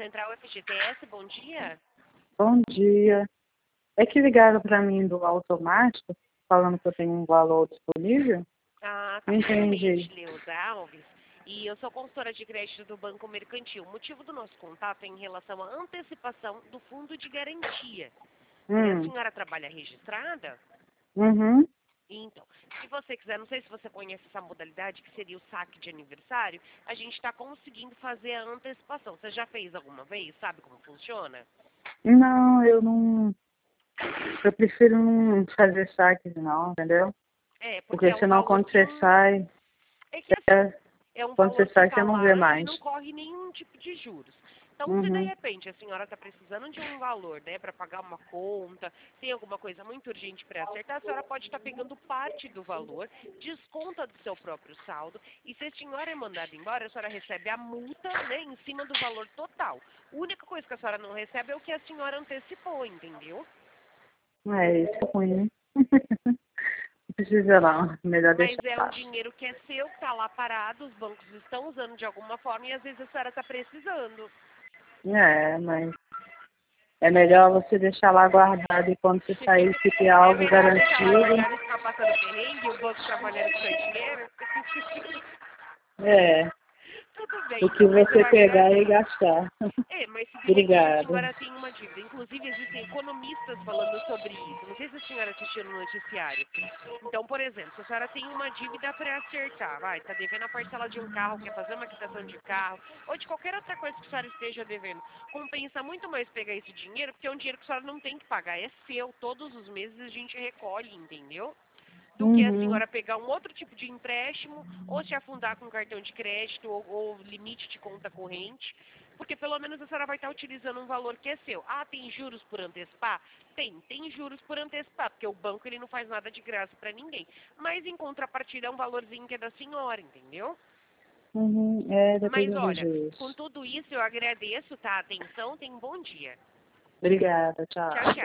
Central FGTS, bom dia. Bom dia. É que ligaram para mim do automático, falando que eu tenho um valor disponível? Tá. Não entendi. Leusa Alves. E eu sou consultora de crédito do Banco Mercantil. O motivo do nosso contato é em relação à antecipação do fundo de garantia. A senhora trabalha registrada? Uhum. Então, se você quiser, não sei se você conhece essa modalidade, que seria o saque de aniversário, a gente está conseguindo fazer a antecipação. Você já fez alguma vez? Sabe como funciona? Não, eu não. Eu prefiro não fazer saques, não, entendeu? Porque Porque é um senão valor quando que... você sai, É que assim, é, é um quando você valor que sai está você não vê lá e mais. não corre nenhum tipo de juros. Então, se de Uhum. repente a senhora está precisando de um valor, né, para pagar uma conta, tem alguma coisa muito urgente para acertar, a senhora pode estar pegando parte do valor, desconta do seu próprio saldo, e se a senhora é mandada embora, a senhora recebe a multa, né, em cima do valor total. A única coisa que a senhora não recebe é o que a senhora antecipou, entendeu? É isso é ruim. Não precisa não, melhor Mas deixar é um fácil. dinheiro que é seu, que está lá parado, os bancos estão usando de alguma forma e às vezes a senhora está precisando. É, mas é melhor você deixar lá guardado e quando você sair, se ter É algo melhor deixar lá garantido. guardado e ficar passando perrengue e o banco trabalhando com seu dinheiro? É, Tudo bem, o que então, mas eu você pegar e agradeço. gastar. Mas se de repente a Obrigada. senhora tem uma dívida, inclusive existem economistas falando sobre isso. Não sei se a senhora assistiu no noticiário. Então, por exemplo, se a senhora tem uma dívida para acertar, tá devendo a parcela de um carro, quer fazer uma quitação de carro, ou de qualquer outra coisa que a senhora esteja devendo, compensa muito mais pegar esse dinheiro, porque é um dinheiro que a senhora não tem que pagar, é seu, todos os meses a gente recolhe, entendeu? Do que a Uhum. senhora pegar um outro tipo de empréstimo ou se afundar com cartão de crédito ou limite de conta corrente, porque pelo menos a senhora vai estar utilizando um valor que é seu. Ah, tem juros por antecipar? Tem juros por antecipar, porque o banco ele não faz nada de graça para ninguém. Mas em contrapartida é um valorzinho que é da senhora, entendeu? Uhum. É, depois Mas eu olha, vejo com isso. tudo isso eu agradeço, tá? A atenção, tenha um bom dia. Obrigada, Tchau, tchau. tchau.